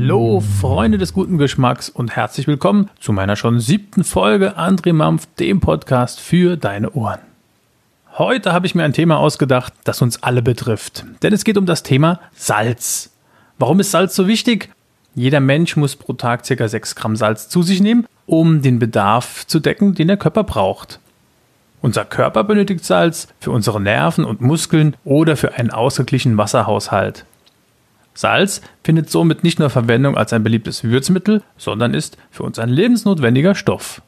Hallo Freunde des guten Geschmacks und herzlich willkommen zu meiner schon 7. Folge André Mampf, dem Podcast für deine Ohren. Heute habe ich mir ein Thema ausgedacht, das uns alle betrifft, denn es geht um das Thema Salz. Warum ist Salz so wichtig? Jeder Mensch muss pro Tag ca. 6 Gramm Salz zu sich nehmen, um den Bedarf zu decken, den der Körper braucht. Unser Körper benötigt Salz für unsere Nerven und Muskeln oder für einen ausgeglichenen Wasserhaushalt. Salz findet somit nicht nur Verwendung als ein beliebtes Würzmittel, sondern ist für uns ein lebensnotwendiger Stoff.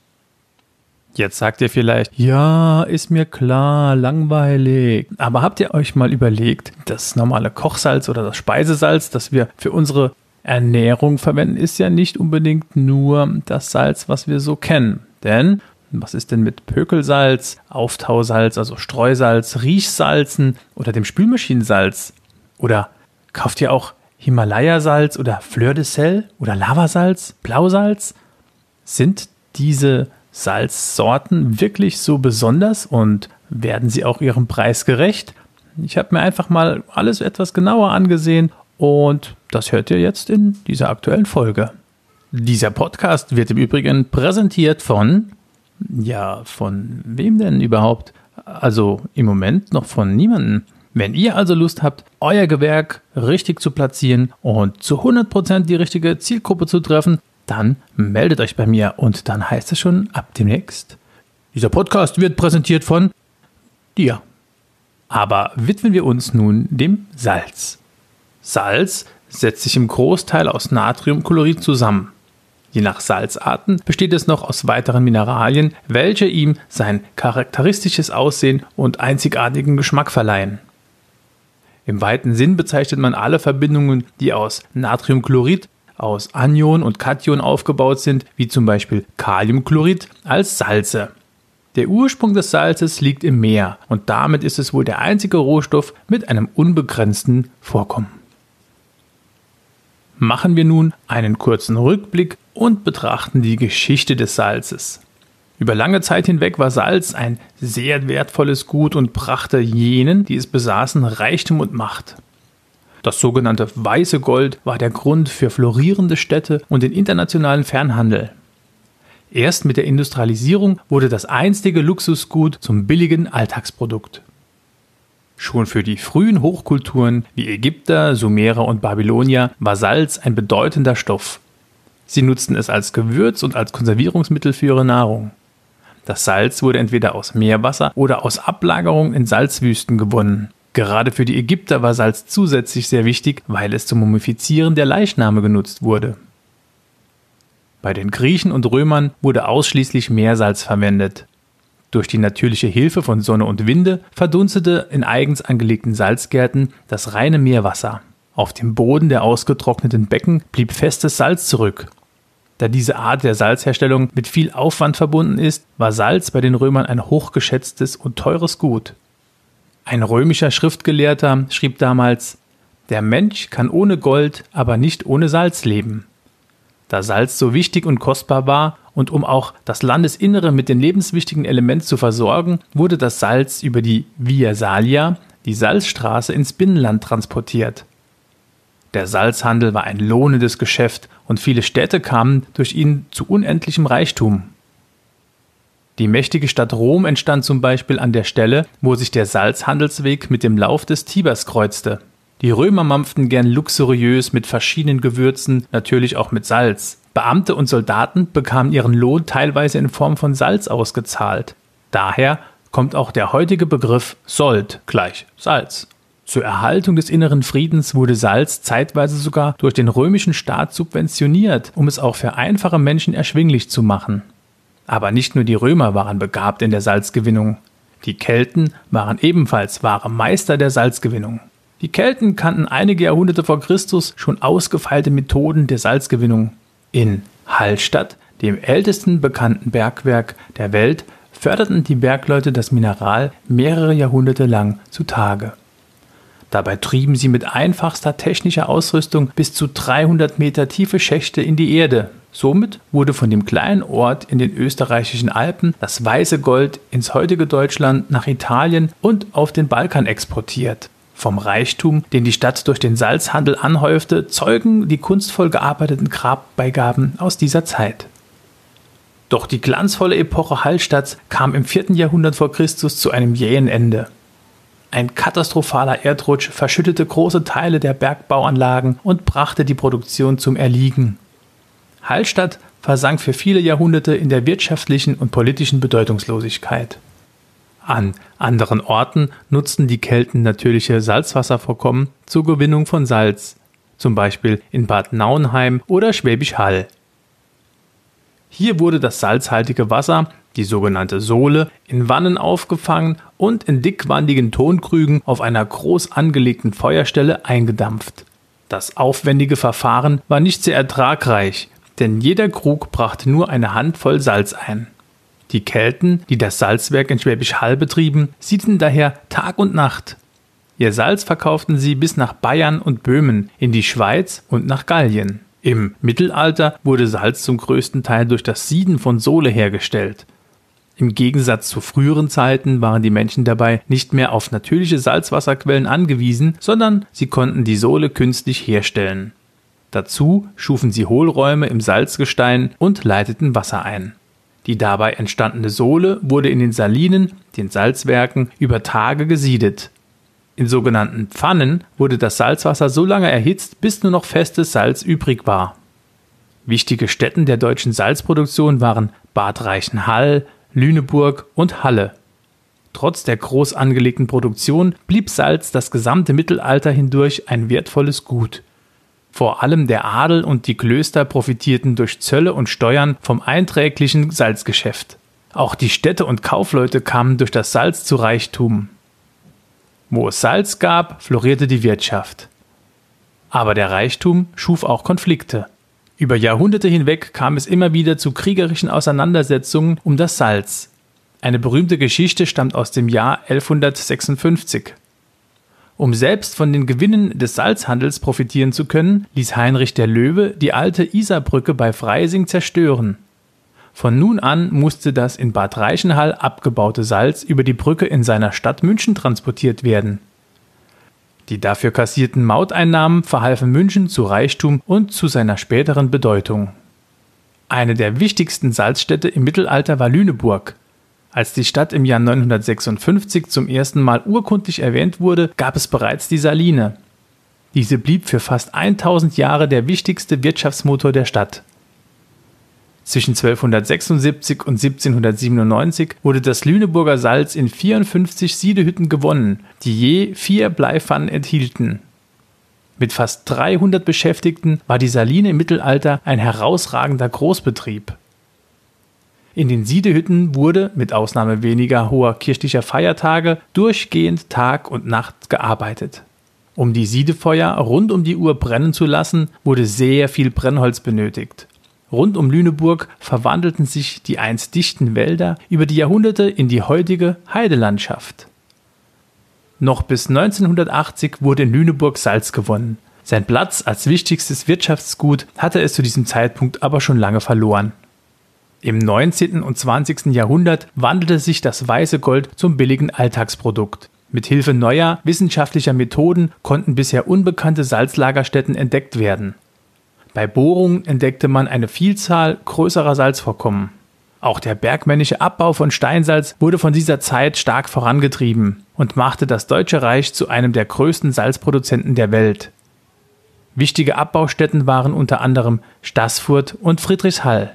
Jetzt sagt ihr vielleicht, ja, ist mir klar, langweilig. Aber habt ihr euch mal überlegt, das normale Kochsalz oder das Speisesalz, das wir für unsere Ernährung verwenden, ist ja nicht unbedingt nur das Salz, was wir so kennen. Denn was ist denn mit Pökelsalz, Auftausalz, also Streusalz, Riechsalzen oder dem Spülmaschinensalz? Oder kauft ihr auch Himalaya-Salz oder Fleur de Sel oder Lavasalz, Blausalz? Sind diese Salzsorten wirklich so besonders und werden sie auch ihrem Preis gerecht? Ich habe mir einfach mal alles etwas genauer angesehen und das hört ihr jetzt in dieser aktuellen Folge. Dieser Podcast wird im Übrigen präsentiert von wem denn überhaupt? Also im Moment noch von niemandem. Wenn ihr also Lust habt, euer Gewerk richtig zu platzieren und zu 100% die richtige Zielgruppe zu treffen, dann meldet euch bei mir und dann heißt es schon ab demnächst, dieser Podcast wird präsentiert von dir. Aber widmen wir uns nun dem Salz. Salz setzt sich im Großteil aus Natriumchlorid zusammen. Je nach Salzarten besteht es noch aus weiteren Mineralien, welche ihm sein charakteristisches Aussehen und einzigartigen Geschmack verleihen. Im weiten Sinn bezeichnet man alle Verbindungen, die aus Natriumchlorid, aus Anion und Kation aufgebaut sind, wie zum Beispiel Kaliumchlorid, als Salze. Der Ursprung des Salzes liegt im Meer und damit ist es wohl der einzige Rohstoff mit einem unbegrenzten Vorkommen. Machen wir nun einen kurzen Rückblick und betrachten die Geschichte des Salzes. Über lange Zeit hinweg war Salz ein sehr wertvolles Gut und brachte jenen, die es besaßen, Reichtum und Macht. Das sogenannte weiße Gold war der Grund für florierende Städte und den internationalen Fernhandel. Erst mit der Industrialisierung wurde das einstige Luxusgut zum billigen Alltagsprodukt. Schon für die frühen Hochkulturen wie Ägypter, Sumerer und Babylonier war Salz ein bedeutender Stoff. Sie nutzten es als Gewürz und als Konservierungsmittel für ihre Nahrung. Das Salz wurde entweder aus Meerwasser oder aus Ablagerung in Salzwüsten gewonnen. Gerade für die Ägypter war Salz zusätzlich sehr wichtig, weil es zum Mumifizieren der Leichname genutzt wurde. Bei den Griechen und Römern wurde ausschließlich Meersalz verwendet. Durch die natürliche Hilfe von Sonne und Winde verdunstete in eigens angelegten Salzgärten das reine Meerwasser. Auf dem Boden der ausgetrockneten Becken blieb festes Salz zurück. Da diese Art der Salzherstellung mit viel Aufwand verbunden ist, war Salz bei den Römern ein hochgeschätztes und teures Gut. Ein römischer Schriftgelehrter schrieb damals: Der Mensch kann ohne Gold, aber nicht ohne Salz leben. Da Salz so wichtig und kostbar war und um auch das Landesinnere mit den lebenswichtigen Elementen zu versorgen, wurde das Salz über die Via Salia, die Salzstraße, ins Binnenland transportiert. Der Salzhandel war ein lohnendes Geschäft und viele Städte kamen durch ihn zu unendlichem Reichtum. Die mächtige Stadt Rom entstand zum Beispiel an der Stelle, wo sich der Salzhandelsweg mit dem Lauf des Tibers kreuzte. Die Römer mampften gern luxuriös mit verschiedenen Gewürzen, natürlich auch mit Salz. Beamte und Soldaten bekamen ihren Lohn teilweise in Form von Salz ausgezahlt. Daher kommt auch der heutige Begriff Sold gleich Salz. Zur Erhaltung des inneren Friedens wurde Salz zeitweise sogar durch den römischen Staat subventioniert, um es auch für einfache Menschen erschwinglich zu machen. Aber nicht nur die Römer waren begabt in der Salzgewinnung. Die Kelten waren ebenfalls wahre Meister der Salzgewinnung. Die Kelten kannten einige Jahrhunderte vor Christus schon ausgefeilte Methoden der Salzgewinnung. In Hallstatt, dem ältesten bekannten Bergwerk der Welt, förderten die Bergleute das Mineral mehrere Jahrhunderte lang zutage. Dabei trieben sie mit einfachster technischer Ausrüstung bis zu 300 Meter tiefe Schächte in die Erde. Somit wurde von dem kleinen Ort in den österreichischen Alpen das weiße Gold ins heutige Deutschland, nach Italien und auf den Balkan exportiert. Vom Reichtum, den die Stadt durch den Salzhandel anhäufte, zeugen die kunstvoll gearbeiteten Grabbeigaben aus dieser Zeit. Doch die glanzvolle Epoche Hallstatts kam im 4. Jahrhundert vor Christus zu einem jähen Ende. Ein katastrophaler Erdrutsch verschüttete große Teile der Bergbauanlagen und brachte die Produktion zum Erliegen. Hallstatt versank für viele Jahrhunderte in der wirtschaftlichen und politischen Bedeutungslosigkeit. An anderen Orten nutzten die Kelten natürliche Salzwasservorkommen zur Gewinnung von Salz, zum Beispiel in Bad Nauenheim oder Schwäbisch Hall. Hier wurde das salzhaltige Wasser, die sogenannte Sole, in Wannen aufgefangen und in dickwandigen Tonkrügen auf einer groß angelegten Feuerstelle eingedampft. Das aufwendige Verfahren war nicht sehr ertragreich, denn jeder Krug brachte nur eine Handvoll Salz ein. Die Kelten, die das Salzwerk in Schwäbisch Hall betrieben, siedeten daher Tag und Nacht. Ihr Salz verkauften sie bis nach Bayern und Böhmen, in die Schweiz und nach Gallien. Im Mittelalter wurde Salz zum größten Teil durch das Sieden von Sole hergestellt. Im Gegensatz zu früheren Zeiten waren die Menschen dabei nicht mehr auf natürliche Salzwasserquellen angewiesen, sondern sie konnten die Sole künstlich herstellen. Dazu schufen sie Hohlräume im Salzgestein und leiteten Wasser ein. Die dabei entstandene Sole wurde in den Salinen, den Salzwerken, über Tage gesiedet. In sogenannten Pfannen wurde das Salzwasser so lange erhitzt, bis nur noch festes Salz übrig war. Wichtige Stätten der deutschen Salzproduktion waren Bad Reichenhall, Lüneburg und Halle. Trotz der groß angelegten Produktion blieb Salz das gesamte Mittelalter hindurch ein wertvolles Gut. Vor allem der Adel und die Klöster profitierten durch Zölle und Steuern vom einträglichen Salzgeschäft. Auch die Städte und Kaufleute kamen durch das Salz zu Reichtum. Wo es Salz gab, florierte die Wirtschaft. Aber der Reichtum schuf auch Konflikte. Über Jahrhunderte hinweg kam es immer wieder zu kriegerischen Auseinandersetzungen um das Salz. Eine berühmte Geschichte stammt aus dem Jahr 1156. Um selbst von den Gewinnen des Salzhandels profitieren zu können, ließ Heinrich der Löwe die alte Isarbrücke bei Freising zerstören. Von nun an musste das in Bad Reichenhall abgebaute Salz über die Brücke in seiner Stadt München transportiert werden. Die dafür kassierten Mauteinnahmen verhalfen München zu Reichtum und zu seiner späteren Bedeutung. Eine der wichtigsten Salzstädte im Mittelalter war Lüneburg. Als die Stadt im Jahr 956 zum ersten Mal urkundlich erwähnt wurde, gab es bereits die Saline. Diese blieb für fast 1000 Jahre der wichtigste Wirtschaftsmotor der Stadt. Zwischen 1276 und 1797 wurde das Lüneburger Salz in 54 Siedehütten gewonnen, die je 4 Bleipfannen enthielten. Mit fast 300 Beschäftigten war die Saline im Mittelalter ein herausragender Großbetrieb. In den Siedehütten wurde, mit Ausnahme weniger hoher kirchlicher Feiertage, durchgehend Tag und Nacht gearbeitet. Um die Siedefeuer rund um die Uhr brennen zu lassen, wurde sehr viel Brennholz benötigt. Rund um Lüneburg verwandelten sich die einst dichten Wälder über die Jahrhunderte in die heutige Heidelandschaft. Noch bis 1980 wurde in Lüneburg Salz gewonnen. Sein Platz als wichtigstes Wirtschaftsgut hatte es zu diesem Zeitpunkt aber schon lange verloren. Im 19. und 20. Jahrhundert wandelte sich das weiße Gold zum billigen Alltagsprodukt. Mit Hilfe neuer wissenschaftlicher Methoden konnten bisher unbekannte Salzlagerstätten entdeckt werden. Bei Bohrungen entdeckte man eine Vielzahl größerer Salzvorkommen. Auch der bergmännische Abbau von Steinsalz wurde von dieser Zeit stark vorangetrieben und machte das Deutsche Reich zu einem der größten Salzproduzenten der Welt. Wichtige Abbaustätten waren unter anderem Staßfurt und Friedrichshall.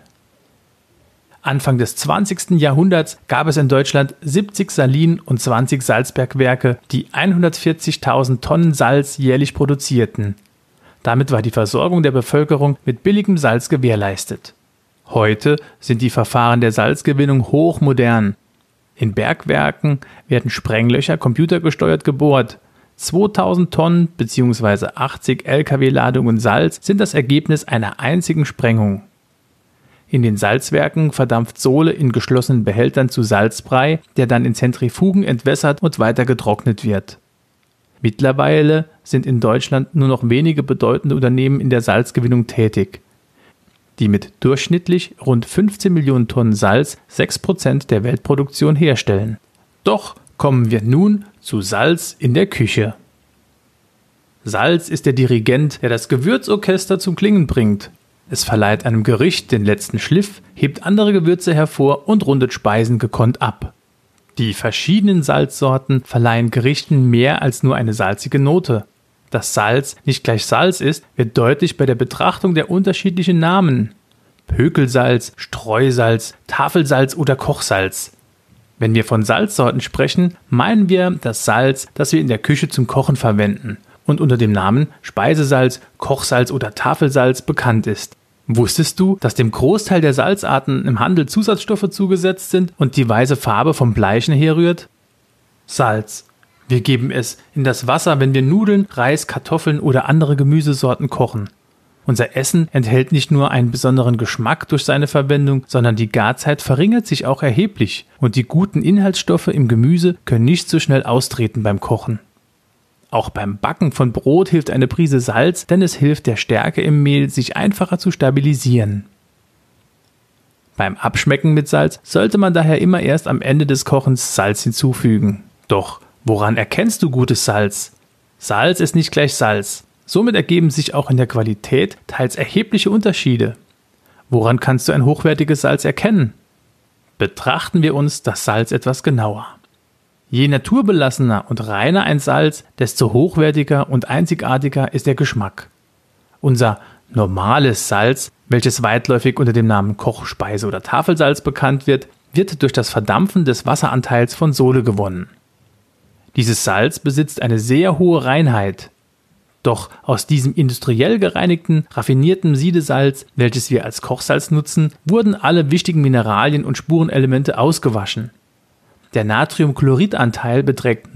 Anfang des 20. Jahrhunderts gab es in Deutschland 70 Salinen und 20 Salzbergwerke, die 140.000 Tonnen Salz jährlich produzierten. Damit war die Versorgung der Bevölkerung mit billigem Salz gewährleistet. Heute sind die Verfahren der Salzgewinnung hochmodern. In Bergwerken werden Sprenglöcher computergesteuert gebohrt. 2000 Tonnen bzw. 80 Lkw-Ladungen Salz sind das Ergebnis einer einzigen Sprengung. In den Salzwerken verdampft Sole in geschlossenen Behältern zu Salzbrei, der dann in Zentrifugen entwässert und weiter getrocknet wird. Mittlerweile sind in Deutschland nur noch wenige bedeutende Unternehmen in der Salzgewinnung tätig, die mit durchschnittlich rund 15 Millionen Tonnen Salz 6% der Weltproduktion herstellen. Doch kommen wir nun zu Salz in der Küche. Salz ist der Dirigent, der das Gewürzorchester zum Klingen bringt. Es verleiht einem Gericht den letzten Schliff, hebt andere Gewürze hervor und rundet Speisen gekonnt ab. Die verschiedenen Salzsorten verleihen Gerichten mehr als nur eine salzige Note. Dass Salz nicht gleich Salz ist, wird deutlich bei der Betrachtung der unterschiedlichen Namen. Pökelsalz, Streusalz, Tafelsalz oder Kochsalz. Wenn wir von Salzsorten sprechen, meinen wir das Salz, das wir in der Küche zum Kochen verwenden und unter dem Namen Speisesalz, Kochsalz oder Tafelsalz bekannt ist. Wusstest du, dass dem Großteil der Salzarten im Handel Zusatzstoffe zugesetzt sind und die weiße Farbe vom Bleichen herrührt? Salz. Wir geben es in das Wasser, wenn wir Nudeln, Reis, Kartoffeln oder andere Gemüsesorten kochen. Unser Essen enthält nicht nur einen besonderen Geschmack durch seine Verwendung, sondern die Garzeit verringert sich auch erheblich und die guten Inhaltsstoffe im Gemüse können nicht so schnell austreten beim Kochen. Auch beim Backen von Brot hilft eine Prise Salz, denn es hilft der Stärke im Mehl, sich einfacher zu stabilisieren. Beim Abschmecken mit Salz sollte man daher immer erst am Ende des Kochens Salz hinzufügen. Doch woran erkennst du gutes Salz? Salz ist nicht gleich Salz. Somit ergeben sich auch in der Qualität teils erhebliche Unterschiede. Woran kannst du ein hochwertiges Salz erkennen? Betrachten wir uns das Salz etwas genauer. Je naturbelassener und reiner ein Salz, desto hochwertiger und einzigartiger ist der Geschmack. Unser normales Salz, welches weitläufig unter dem Namen Koch-, Speise- oder Tafelsalz bekannt wird, wird durch das Verdampfen des Wasseranteils von Sole gewonnen. Dieses Salz besitzt eine sehr hohe Reinheit. Doch aus diesem industriell gereinigten, raffinierten Siedesalz, welches wir als Kochsalz nutzen, wurden alle wichtigen Mineralien und Spurenelemente ausgewaschen. Der Natriumchlorid-Anteil beträgt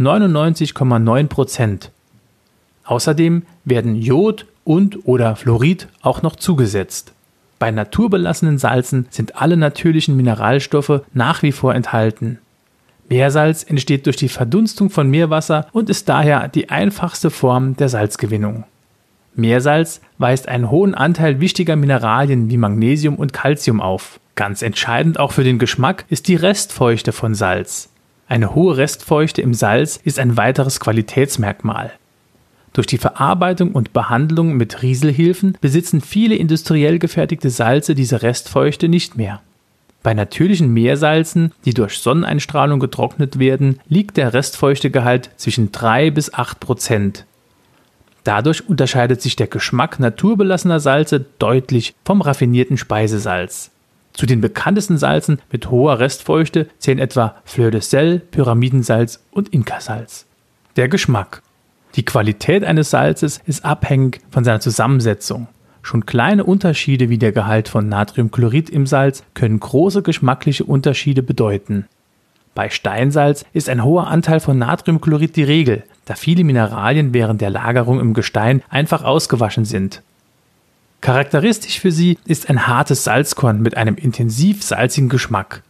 99,9%. Außerdem werden Jod und/oder Fluorid auch noch zugesetzt. Bei naturbelassenen Salzen sind alle natürlichen Mineralstoffe nach wie vor enthalten. Meersalz entsteht durch die Verdunstung von Meerwasser und ist daher die einfachste Form der Salzgewinnung. Meersalz weist einen hohen Anteil wichtiger Mineralien wie Magnesium und Calcium auf. Ganz entscheidend auch für den Geschmack ist die Restfeuchte von Salz. Eine hohe Restfeuchte im Salz ist ein weiteres Qualitätsmerkmal. Durch die Verarbeitung und Behandlung mit Rieselhilfen besitzen viele industriell gefertigte Salze diese Restfeuchte nicht mehr. Bei natürlichen Meersalzen, die durch Sonneneinstrahlung getrocknet werden, liegt der Restfeuchtegehalt zwischen 3 bis 8%. Dadurch unterscheidet sich der Geschmack naturbelassener Salze deutlich vom raffinierten Speisesalz. Zu den bekanntesten Salzen mit hoher Restfeuchte zählen etwa Fleur de Sel, Pyramidensalz und Inkasalz. Der Geschmack. Die Qualität eines Salzes ist abhängig von seiner Zusammensetzung. Schon kleine Unterschiede wie der Gehalt von Natriumchlorid im Salz können große geschmackliche Unterschiede bedeuten. Bei Steinsalz ist ein hoher Anteil von Natriumchlorid die Regel, da viele Mineralien während der Lagerung im Gestein einfach ausgewaschen sind. Charakteristisch für sie ist ein hartes Salzkorn mit einem intensiv salzigen Geschmack.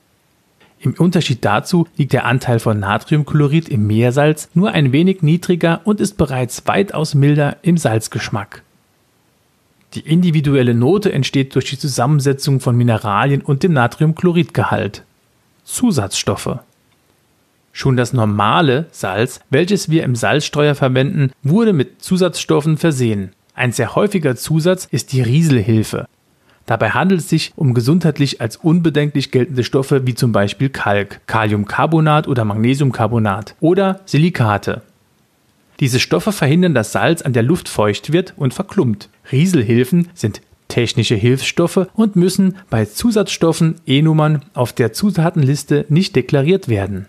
Im Unterschied dazu liegt der Anteil von Natriumchlorid im Meersalz nur ein wenig niedriger und ist bereits weitaus milder im Salzgeschmack. Die individuelle Note entsteht durch die Zusammensetzung von Mineralien und dem Natriumchloridgehalt. Zusatzstoffe. Schon das normale Salz, welches wir im Salzstreuer verwenden, wurde mit Zusatzstoffen versehen. Ein sehr häufiger Zusatz ist die Rieselhilfe. Dabei handelt es sich um gesundheitlich als unbedenklich geltende Stoffe wie zum Beispiel Kalk, Kaliumcarbonat oder Magnesiumcarbonat oder Silikate. Diese Stoffe verhindern, dass Salz an der Luft feucht wird und verklumpt. Rieselhilfen sind technische Hilfsstoffe und müssen bei Zusatzstoffen E-Nummern auf der Zutatenliste nicht deklariert werden.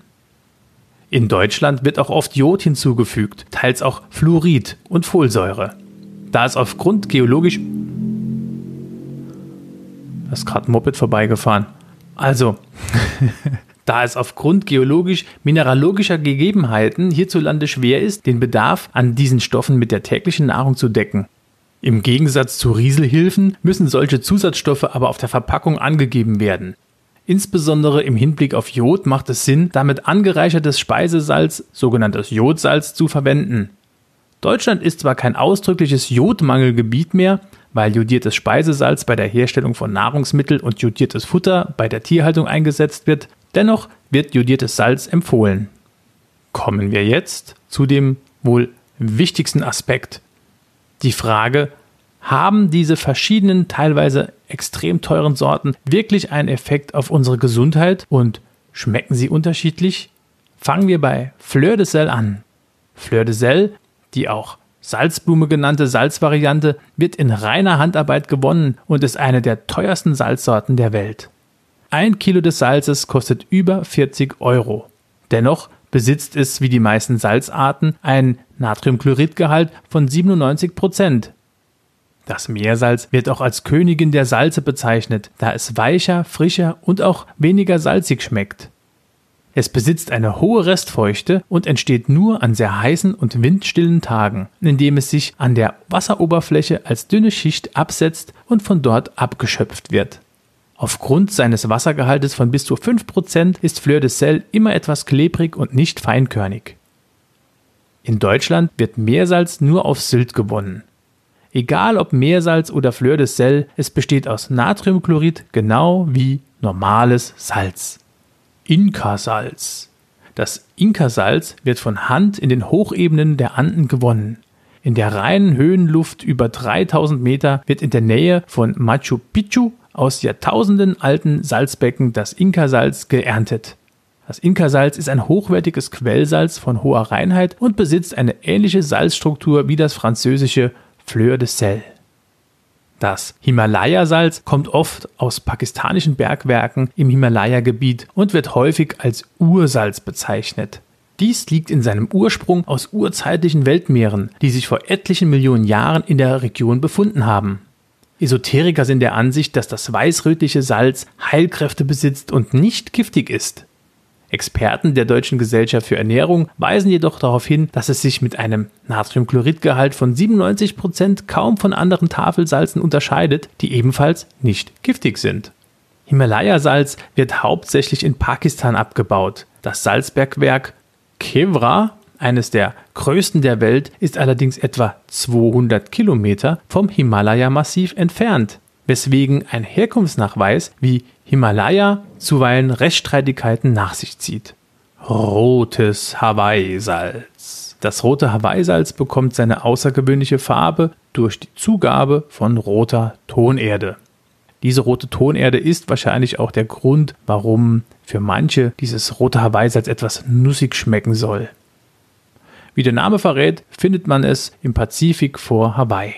In Deutschland wird auch oft Jod hinzugefügt, teils auch Fluorid und Folsäure. Da es aufgrund geologisch... Da ist gerade ein Moped vorbeigefahren. Da es aufgrund geologisch-mineralogischer Gegebenheiten hierzulande schwer ist, den Bedarf an diesen Stoffen mit der täglichen Nahrung zu decken. Im Gegensatz zu Rieselhilfen müssen solche Zusatzstoffe aber auf der Verpackung angegeben werden. Insbesondere im Hinblick auf Jod macht es Sinn, damit angereichertes Speisesalz, sogenanntes Jodsalz, zu verwenden. Deutschland ist zwar kein ausdrückliches Jodmangelgebiet mehr, weil jodiertes Speisesalz bei der Herstellung von Nahrungsmitteln und jodiertes Futter bei der Tierhaltung eingesetzt wird, dennoch wird jodiertes Salz empfohlen. Kommen wir jetzt zu dem wohl wichtigsten Aspekt. Die Frage, haben diese verschiedenen, teilweise extrem teuren Sorten wirklich einen Effekt auf unsere Gesundheit und schmecken sie unterschiedlich? Fangen wir bei Fleur de Sel an. Fleur de Sel, die auch Salzblume genannte Salzvariante, wird in reiner Handarbeit gewonnen und ist eine der teuersten Salzsorten der Welt. 1 Kilo des Salzes kostet über 40 €. Dennoch besitzt es wie die meisten Salzarten einen Natriumchloridgehalt von 97%. Das Meersalz wird auch als Königin der Salze bezeichnet, da es weicher, frischer und auch weniger salzig schmeckt. Es besitzt eine hohe Restfeuchte und entsteht nur an sehr heißen und windstillen Tagen, indem es sich an der Wasseroberfläche als dünne Schicht absetzt und von dort abgeschöpft wird. Aufgrund seines Wassergehaltes von bis zu 5% ist Fleur de Sel immer etwas klebrig und nicht feinkörnig. In Deutschland wird Meersalz nur auf Sylt gewonnen. Egal ob Meersalz oder Fleur de Sel, es besteht aus Natriumchlorid genau wie normales Salz. Inka-Salz. Das Inka-Salz wird von Hand in den Hochebenen der Anden gewonnen. In der reinen Höhenluft über 3000 Meter wird in der Nähe von Machu Picchu aus Jahrtausenden alten Salzbecken das Inka-Salz geerntet. Das Inka-Salz ist ein hochwertiges Quellsalz von hoher Reinheit und besitzt eine ähnliche Salzstruktur wie das französische Fleur de Sel. Das Himalaya-Salz kommt oft aus pakistanischen Bergwerken im Himalaya-Gebiet und wird häufig als Ursalz bezeichnet. Dies liegt in seinem Ursprung aus urzeitlichen Weltmeeren, die sich vor etlichen Millionen Jahren in der Region befunden haben. Esoteriker sind der Ansicht, dass das weißrötliche Salz Heilkräfte besitzt und nicht giftig ist. Experten der Deutschen Gesellschaft für Ernährung weisen jedoch darauf hin, dass es sich mit einem Natriumchloridgehalt von 97% kaum von anderen Tafelsalzen unterscheidet, die ebenfalls nicht giftig sind. Himalaya-Salz wird hauptsächlich in Pakistan abgebaut. Das Salzbergwerk Kevra, eines der größten der Welt, ist allerdings etwa 200 Kilometer vom Himalaya-Massiv entfernt, weswegen ein Herkunftsnachweis wie Himalaya zuweilen Rechtsstreitigkeiten nach sich zieht. Rotes Hawaii-Salz. Das rote Hawaii-Salz bekommt seine außergewöhnliche Farbe durch die Zugabe von roter Tonerde. Diese rote Tonerde ist wahrscheinlich auch der Grund, warum für manche dieses rote Hawaii-Salz etwas nussig schmecken soll. Wie der Name verrät, findet man es im Pazifik vor Hawaii.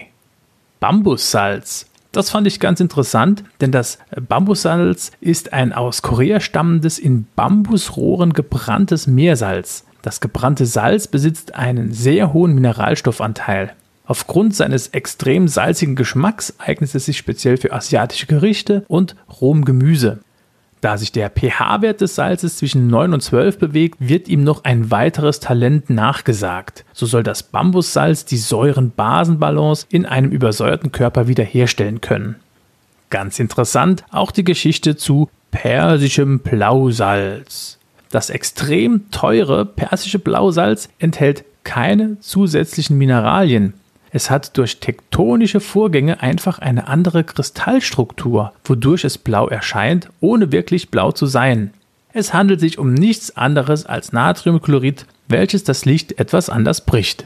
Bambussalz. Das fand ich ganz interessant, denn das Bambussalz ist ein aus Korea stammendes, in Bambusrohren gebranntes Meersalz. Das gebrannte Salz besitzt einen sehr hohen Mineralstoffanteil. Aufgrund seines extrem salzigen Geschmacks eignet es sich speziell für asiatische Gerichte und rohem Gemüse. Da sich der pH-Wert des Salzes zwischen 9 und 12 bewegt, wird ihm noch ein weiteres Talent nachgesagt. So soll das Bambussalz die Säuren-Basen-Balance in einem übersäuerten Körper wiederherstellen können. Ganz interessant auch die Geschichte zu persischem Blausalz. Das extrem teure persische Blausalz enthält keine zusätzlichen Mineralien. Es hat durch tektonische Vorgänge einfach eine andere Kristallstruktur, wodurch es blau erscheint, ohne wirklich blau zu sein. Es handelt sich um nichts anderes als Natriumchlorid, welches das Licht etwas anders bricht.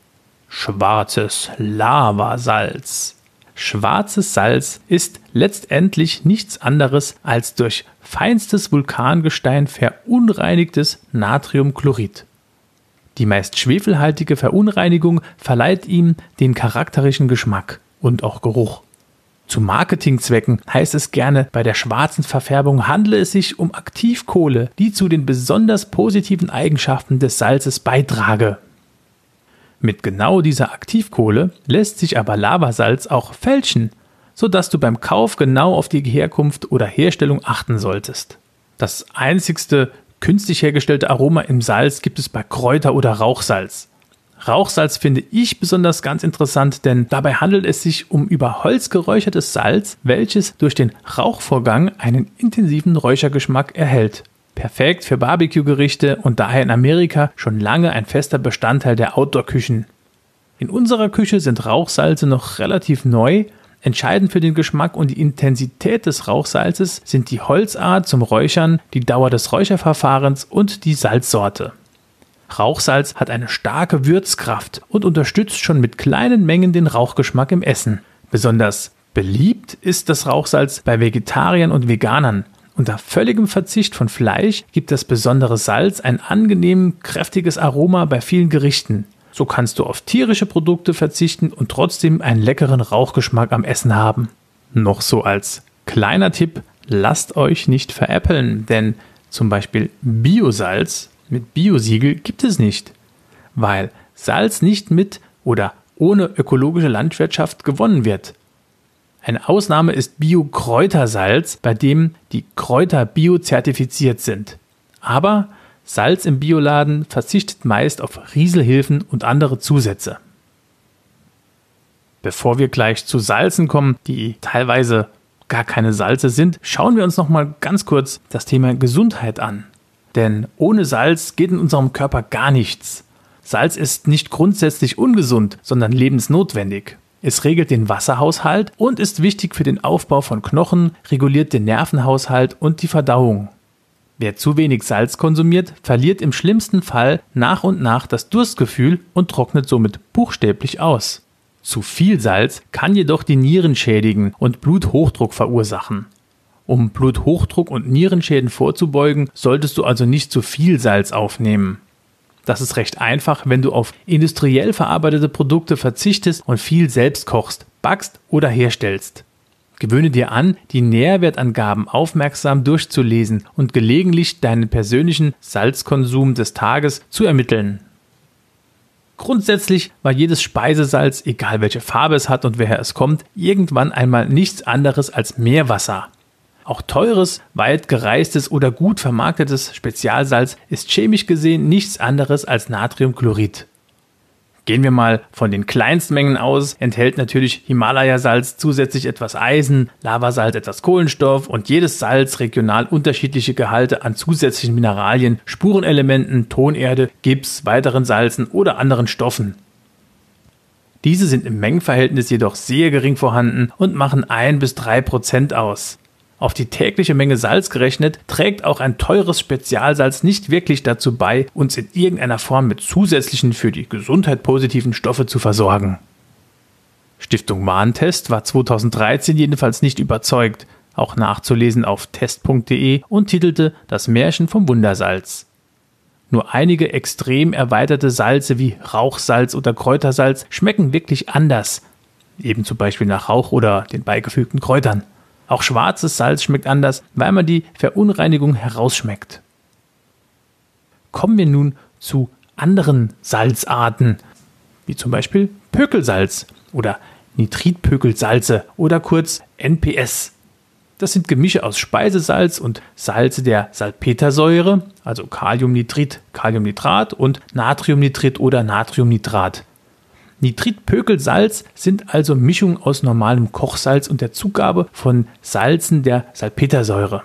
Schwarzes Lavasalz. Schwarzes Salz ist letztendlich nichts anderes als durch feinstes Vulkangestein verunreinigtes Natriumchlorid. Die meist schwefelhaltige Verunreinigung verleiht ihm den charakteristischen Geschmack und auch Geruch. Zu Marketingzwecken heißt es gerne, bei der schwarzen Verfärbung handle es sich um Aktivkohle, die zu den besonders positiven Eigenschaften des Salzes beitrage. Mit genau dieser Aktivkohle lässt sich aber Lavasalz auch fälschen, sodass du beim Kauf genau auf die Herkunft oder Herstellung achten solltest. Das einzigste künstlich hergestellte Aroma im Salz gibt es bei Kräuter- oder Rauchsalz. Rauchsalz finde ich besonders ganz interessant, denn dabei handelt es sich um über Holz geräuchertes Salz, welches durch den Rauchvorgang einen intensiven Räuchergeschmack erhält. Perfekt für Barbecue-Gerichte und daher in Amerika schon lange ein fester Bestandteil der Outdoor-Küchen. In unserer Küche sind Rauchsalze noch relativ neu. Entscheidend für den Geschmack und die Intensität des Rauchsalzes sind die Holzart zum Räuchern, die Dauer des Räucherverfahrens und die Salzsorte. Rauchsalz hat eine starke Würzkraft und unterstützt schon mit kleinen Mengen den Rauchgeschmack im Essen. Besonders beliebt ist das Rauchsalz bei Vegetariern und Veganern. Unter völligem Verzicht von Fleisch gibt das besondere Salz ein angenehm kräftiges Aroma bei vielen Gerichten. So kannst du auf tierische Produkte verzichten und trotzdem einen leckeren Rauchgeschmack am Essen haben. Noch so als kleiner Tipp, lasst euch nicht veräppeln, denn zum Beispiel Biosalz mit Biosiegel gibt es nicht, weil Salz nicht mit oder ohne ökologische Landwirtschaft gewonnen wird. Eine Ausnahme ist Bio-Kräutersalz, bei dem die Kräuter biozertifiziert sind. Aber Salz im Bioladen verzichtet meist auf Rieselhilfen und andere Zusätze. Bevor wir gleich zu Salzen kommen, die teilweise gar keine Salze sind, schauen wir uns noch mal ganz kurz das Thema Gesundheit an. Denn ohne Salz geht in unserem Körper gar nichts. Salz ist nicht grundsätzlich ungesund, sondern lebensnotwendig. Es regelt den Wasserhaushalt und ist wichtig für den Aufbau von Knochen, reguliert den Nervenhaushalt und die Verdauung. Wer zu wenig Salz konsumiert, verliert im schlimmsten Fall nach und nach das Durstgefühl und trocknet somit buchstäblich aus. Zu viel Salz kann jedoch die Nieren schädigen und Bluthochdruck verursachen. Um Bluthochdruck und Nierenschäden vorzubeugen, solltest du also nicht zu viel Salz aufnehmen. Das ist recht einfach, wenn du auf industriell verarbeitete Produkte verzichtest und viel selbst kochst, backst oder herstellst. Gewöhne dir an, die Nährwertangaben aufmerksam durchzulesen und gelegentlich deinen persönlichen Salzkonsum des Tages zu ermitteln. Grundsätzlich war jedes Speisesalz, egal welche Farbe es hat und woher es kommt, irgendwann einmal nichts anderes als Meerwasser. Auch teures, weit gereistes oder gut vermarktetes Spezialsalz ist chemisch gesehen nichts anderes als Natriumchlorid. Gehen wir mal von den Kleinstmengen aus, enthält natürlich Himalaya-Salz zusätzlich etwas Eisen, Lavasalz etwas Kohlenstoff und jedes Salz regional unterschiedliche Gehalte an zusätzlichen Mineralien, Spurenelementen, Tonerde, Gips, weiteren Salzen oder anderen Stoffen. Diese sind im Mengenverhältnis jedoch sehr gering vorhanden und machen 1-3% aus. Auf die tägliche Menge Salz gerechnet, trägt auch ein teures Spezialsalz nicht wirklich dazu bei, uns in irgendeiner Form mit zusätzlichen für die Gesundheit positiven Stoffe zu versorgen. Stiftung Warentest war 2013 jedenfalls nicht überzeugt, auch nachzulesen auf test.de, und titelte Das Märchen vom Wundersalz. Nur einige extrem erweiterte Salze wie Rauchsalz oder Kräutersalz schmecken wirklich anders, eben zum Beispiel nach Rauch oder den beigefügten Kräutern. Auch schwarzes Salz schmeckt anders, weil man die Verunreinigung herausschmeckt. Kommen wir nun zu anderen Salzarten, wie zum Beispiel Pökelsalz oder Nitritpökelsalze oder kurz NPS. Das sind Gemische aus Speisesalz und Salze der Salpetersäure, also Kaliumnitrit, Kaliumnitrat und Natriumnitrit oder Natriumnitrat. Nitritpökelsalz sind also Mischungen aus normalem Kochsalz und der Zugabe von Salzen der Salpetersäure.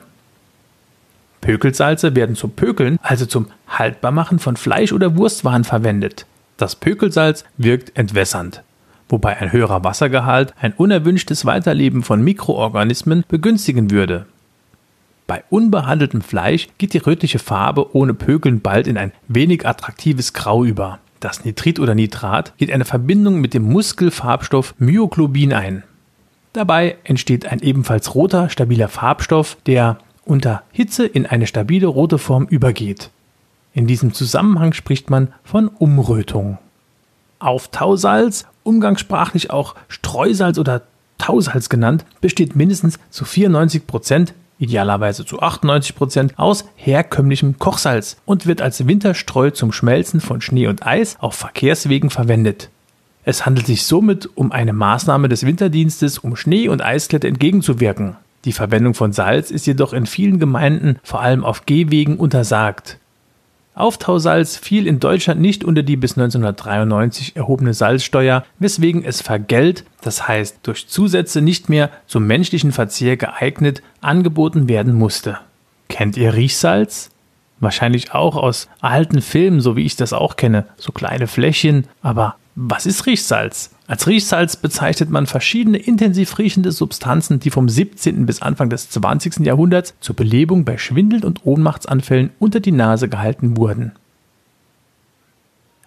Pökelsalze werden zum Pökeln, also zum Haltbarmachen von Fleisch oder Wurstwaren verwendet. Das Pökelsalz wirkt entwässernd, wobei ein höherer Wassergehalt ein unerwünschtes Weiterleben von Mikroorganismen begünstigen würde. Bei unbehandeltem Fleisch geht die rötliche Farbe ohne Pökeln bald in ein wenig attraktives Grau über. Das Nitrit oder Nitrat geht eine Verbindung mit dem Muskelfarbstoff Myoglobin ein. Dabei entsteht ein ebenfalls roter, stabiler Farbstoff, der unter Hitze in eine stabile rote Form übergeht. In diesem Zusammenhang spricht man von Umrötung. Auftausalz, umgangssprachlich auch Streusalz oder Tausalz genannt, besteht mindestens zu 94%, idealerweise zu 98% aus herkömmlichem Kochsalz und wird als Winterstreu zum Schmelzen von Schnee und Eis auf Verkehrswegen verwendet. Es handelt sich somit um eine Maßnahme des Winterdienstes, um Schnee- und Eiskletter entgegenzuwirken. Die Verwendung von Salz ist jedoch in vielen Gemeinden, vor allem auf Gehwegen, untersagt. Auftausalz fiel in Deutschland nicht unter die bis 1993 erhobene Salzsteuer, weswegen es vergällt, das heißt durch Zusätze nicht mehr zum menschlichen Verzehr geeignet, angeboten werden musste. Kennt ihr Riechsalz? Wahrscheinlich auch aus alten Filmen, so wie ich das auch kenne, so kleine Fläschchen. Aber was ist Riechsalz? Als Riechsalz bezeichnet man verschiedene intensiv riechende Substanzen, die vom 17. bis Anfang des 20. Jahrhunderts zur Belebung bei Schwindel- und Ohnmachtsanfällen unter die Nase gehalten wurden.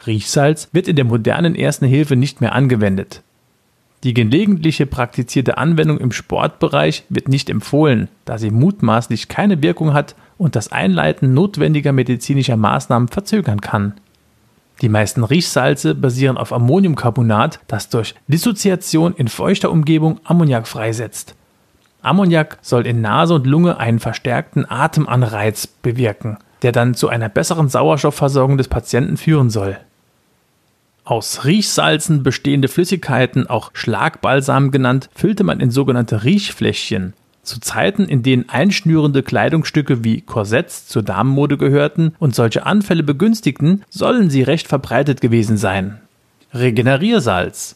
Riechsalz wird in der modernen Ersten Hilfe nicht mehr angewendet. Die gelegentliche praktizierte Anwendung im Sportbereich wird nicht empfohlen, da sie mutmaßlich keine Wirkung hat und das Einleiten notwendiger medizinischer Maßnahmen verzögern kann. Die meisten Riechsalze basieren auf Ammoniumcarbonat, das durch Dissoziation in feuchter Umgebung Ammoniak freisetzt. Ammoniak soll in Nase und Lunge einen verstärkten Atemanreiz bewirken, der dann zu einer besseren Sauerstoffversorgung des Patienten führen soll. Aus Riechsalzen bestehende Flüssigkeiten, auch Schlagbalsam genannt, füllte man in sogenannte Riechfläschchen. Zu Zeiten, in denen einschnürende Kleidungsstücke wie Korsetts zur Damenmode gehörten und solche Anfälle begünstigten, sollen sie recht verbreitet gewesen sein. Regeneriersalz,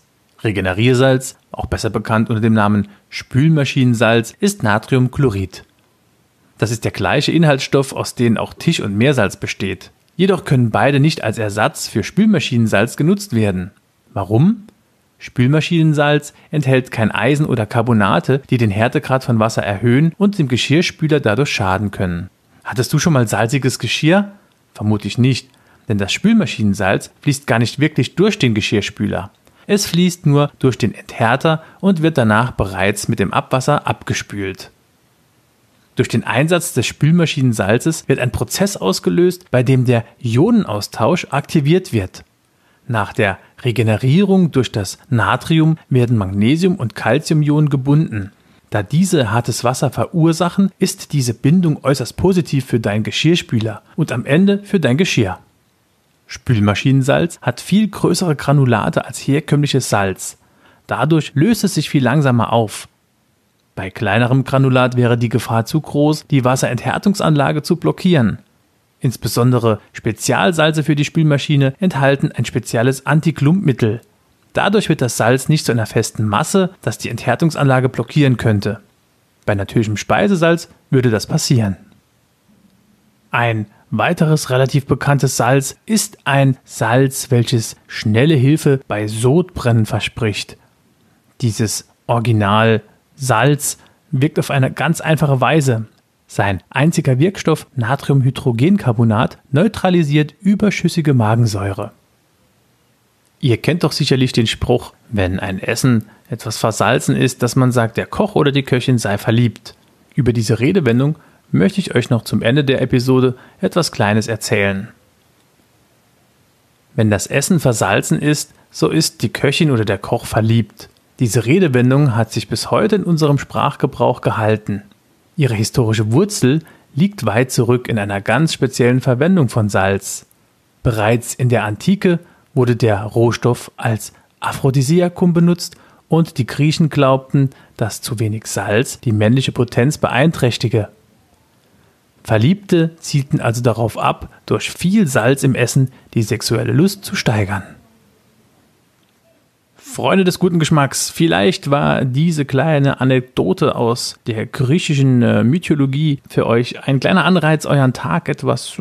auch besser bekannt unter dem Namen Spülmaschinensalz, ist Natriumchlorid. Das ist der gleiche Inhaltsstoff, aus dem auch Tisch- und Meersalz besteht. Jedoch können beide nicht als Ersatz für Spülmaschinensalz genutzt werden. Warum? Spülmaschinensalz enthält kein Eisen oder Carbonate, die den Härtegrad von Wasser erhöhen und dem Geschirrspüler dadurch schaden können. Hattest du schon mal salziges Geschirr? Vermutlich nicht, denn das Spülmaschinensalz fließt gar nicht wirklich durch den Geschirrspüler. Es fließt nur durch den Enthärter und wird danach bereits mit dem Abwasser abgespült. Durch den Einsatz des Spülmaschinensalzes wird ein Prozess ausgelöst, bei dem der Ionenaustausch aktiviert wird. Nach der Regenerierung durch das Natrium werden Magnesium- und Calciumionen gebunden. Da diese hartes Wasser verursachen, ist diese Bindung äußerst positiv für deinen Geschirrspüler und am Ende für dein Geschirr. Spülmaschinensalz hat viel größere Granulate als herkömmliches Salz. Dadurch löst es sich viel langsamer auf. Bei kleinerem Granulat wäre die Gefahr zu groß, die Wasserenthärtungsanlage zu blockieren. Insbesondere Spezialsalze für die Spülmaschine enthalten ein spezielles Antiklumpmittel. Dadurch wird das Salz nicht zu einer festen Masse, das die Enthärtungsanlage blockieren könnte. Bei natürlichem Speisesalz würde das passieren. Ein weiteres relativ bekanntes Salz ist ein Salz, welches schnelle Hilfe bei Sodbrennen verspricht. Dieses Original Salz wirkt auf eine ganz einfache Weise. Sein einziger Wirkstoff, Natriumhydrogencarbonat, neutralisiert überschüssige Magensäure. Ihr kennt doch sicherlich den Spruch, wenn ein Essen etwas versalzen ist, dass man sagt, der Koch oder die Köchin sei verliebt. Über diese Redewendung möchte ich euch noch zum Ende der Episode etwas Kleines erzählen. Wenn das Essen versalzen ist, so ist die Köchin oder der Koch verliebt. Diese Redewendung hat sich bis heute in unserem Sprachgebrauch gehalten. Ihre historische Wurzel liegt weit zurück in einer ganz speziellen Verwendung von Salz. Bereits in der Antike wurde der Rohstoff als Aphrodisiakum benutzt und die Griechen glaubten, dass zu wenig Salz die männliche Potenz beeinträchtige. Verliebte zielten also darauf ab, durch viel Salz im Essen die sexuelle Lust zu steigern. Freunde des guten Geschmacks, vielleicht war diese kleine Anekdote aus der griechischen Mythologie für euch ein kleiner Anreiz, euren Tag etwas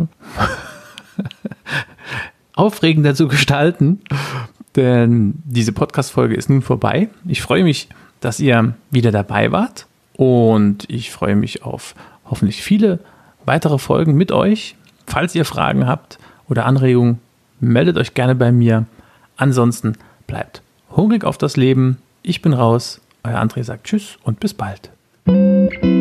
aufregender zu gestalten, denn diese Podcast-Folge ist nun vorbei. Ich freue mich, dass ihr wieder dabei wart und ich freue mich auf hoffentlich viele weitere Folgen mit euch. Falls ihr Fragen habt oder Anregungen, meldet euch gerne bei mir. Ansonsten bleibt hungrig auf das Leben. Ich bin raus. Euer André sagt Tschüss und bis bald.